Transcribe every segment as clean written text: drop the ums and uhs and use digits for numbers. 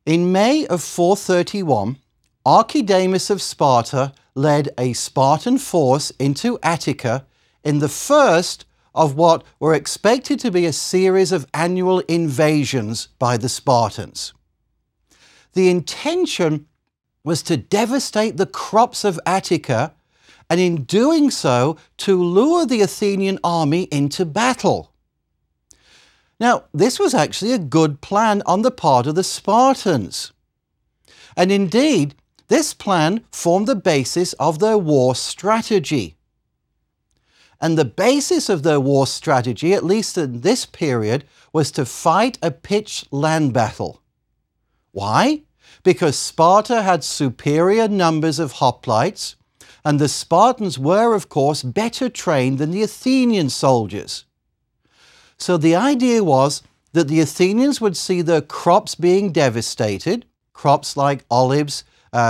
In May of 431, Archidamus of Sparta led a Spartan force into Attica in the first of what were expected to be a series of annual invasions by the Spartans. The intention was to devastate the crops of Attica, and in doing so, to lure the Athenian army into battle. Now, this was actually a good plan on the part of the Spartans. And indeed, this plan formed the basis of their war strategy. And the basis of their war strategy, at least in this period, was to fight a pitched land battle. Why? Because Sparta had superior numbers of hoplites, and the Spartans were, of course, better trained than the Athenian soldiers. So the idea was that the Athenians would see their crops being devastated, crops like olives,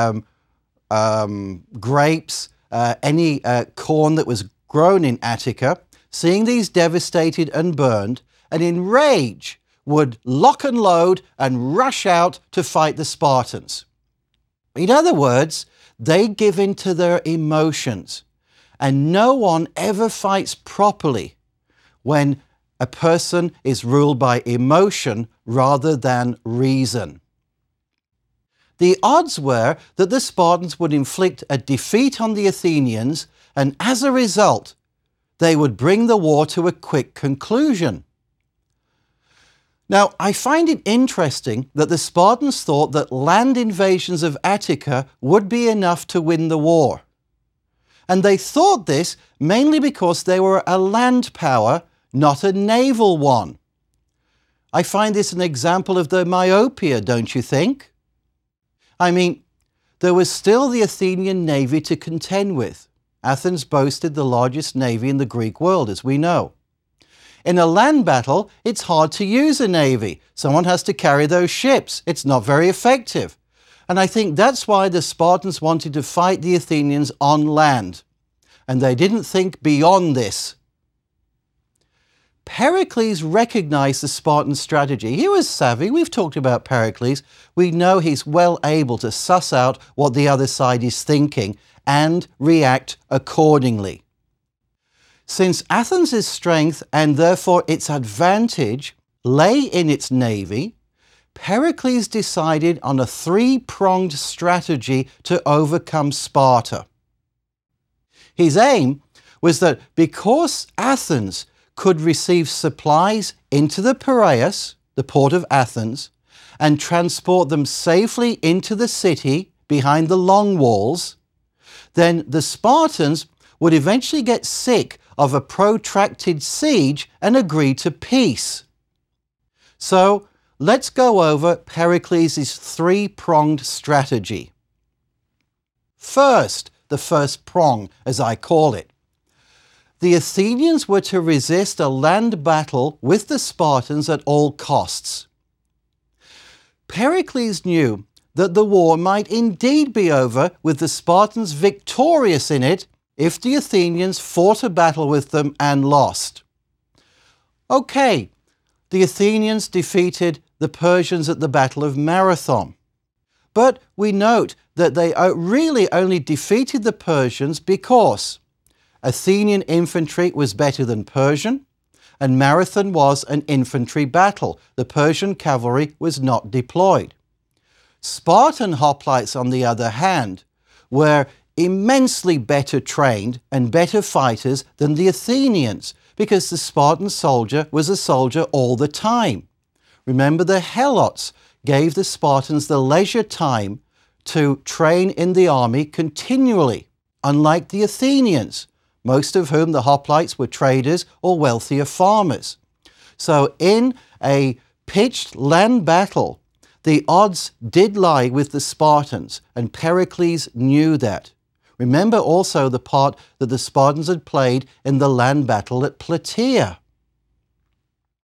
grapes, any corn that was grown in Attica, seeing these devastated and burned, and in rage would lock and load and rush out to fight the Spartans. In other words, they give in to their emotions, and no one ever fights properly when a person is ruled by emotion rather than reason. The odds were that the Spartans would inflict a defeat on the Athenians, and as a result, they would bring the war to a quick conclusion. Now, I find it interesting that the Spartans thought that land invasions of Attica would be enough to win the war. And they thought this mainly because they were a land power, not a naval one. I find this an example of their myopia, don't you think? I mean, there was still the Athenian navy to contend with. Athens boasted the largest navy in the Greek world, as we know. In a land battle, it's hard to use a navy. Someone has to carry those ships. It's not very effective. And I think that's why the Spartans wanted to fight the Athenians on land. And they didn't think beyond this. Pericles recognized the Spartan strategy. He was savvy. We've talked about Pericles. We know he's well able to suss out what the other side is thinking and react accordingly. Since Athens' strength and therefore its advantage lay in its navy, Pericles decided on a three-pronged strategy to overcome Sparta. His aim was that because Athens could receive supplies into the Piraeus, the port of Athens, and transport them safely into the city behind the long walls, then the Spartans would eventually get sick of a protracted siege and agree to peace. So let's go over Pericles' three-pronged strategy. First, the first prong, as I call it. The Athenians were to resist a land battle with the Spartans at all costs. Pericles knew that the war might indeed be over with the Spartans victorious in it if the Athenians fought a battle with them and lost. Okay, the Athenians defeated the Persians at the Battle of Marathon. But we note that they really only defeated the Persians because Athenian infantry was better than Persian, and Marathon was an infantry battle. The Persian cavalry was not deployed. Spartan hoplites, on the other hand, were immensely better trained and better fighters than the Athenians, because the Spartan soldier was a soldier all the time. Remember, the Helots gave the Spartans the leisure time to train in the army continually, unlike the Athenians, most of whom the hoplites were traders or wealthier farmers. So in a pitched land battle, the odds did lie with the Spartans, and Pericles knew that. Remember also the part that the Spartans had played in the land battle at Plataea.